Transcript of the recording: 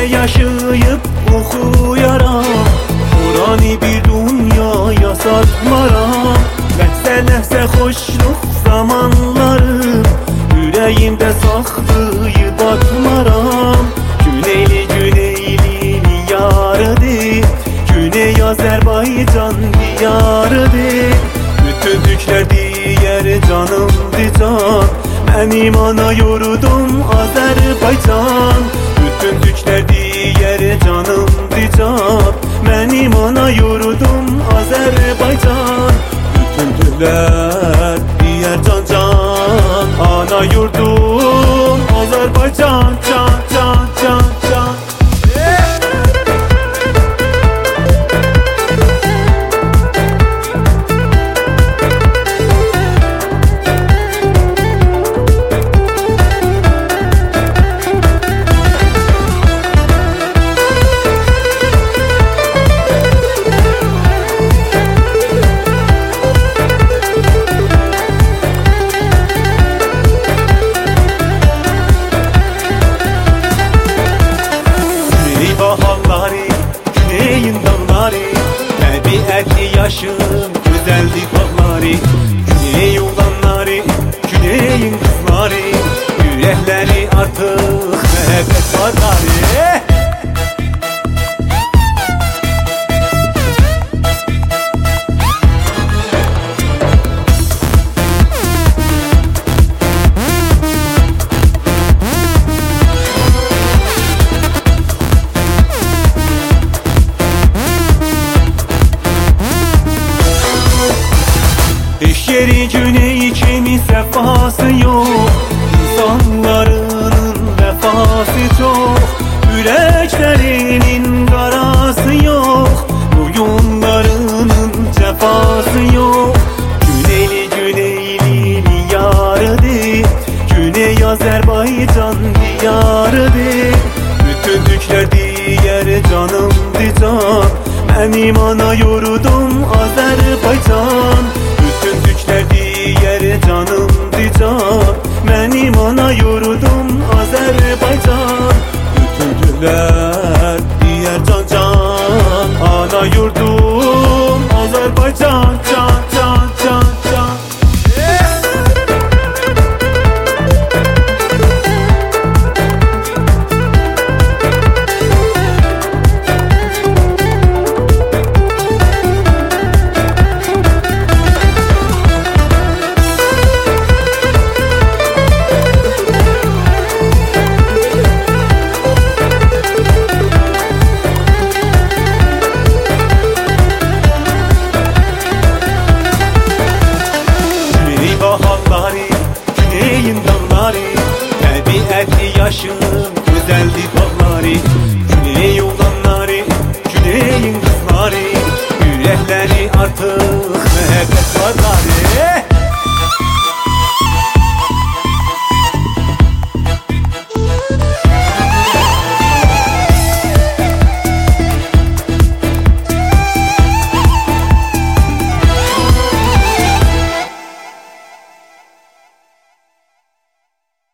yaşayıp oxuyaram, Qurani bir dünyaya satmaram. Ləhzə ləhzə xoşluq zamanlarım, ürəyimdə saxlayıb atmaram. Güneyli yarıdır, Güney Azərbaycan diyarıdır. Bütün türklər deyər canımdır can, mənim ana yurdum Azərbaycan. Bütün türklər deyər canımdır can, mənim ana yurdum Azərbaycan. Bütün türklər deyər can can, ana yurdum Azərbaycan. Can can can can. Güneyin dağları, təbiətli yaşım, güzellik bağları. Güney oğlanları, güneyin kızları, yürekleri artık məhəbbət varları. Heç yeri güney kimi səfası yox, İnsanlarının vəfası çox, ürəklərinin qarası yox, boyunlarının cəfası yox. Güneyli yarıdır, Güney Azərbaycan diyarıdır. Bütün türklər deyər canımdır can, mənim ana yurdum Azərbaycan. Bütün türklər deyər canımdır can, mənim ana yurdum Azərbaycan.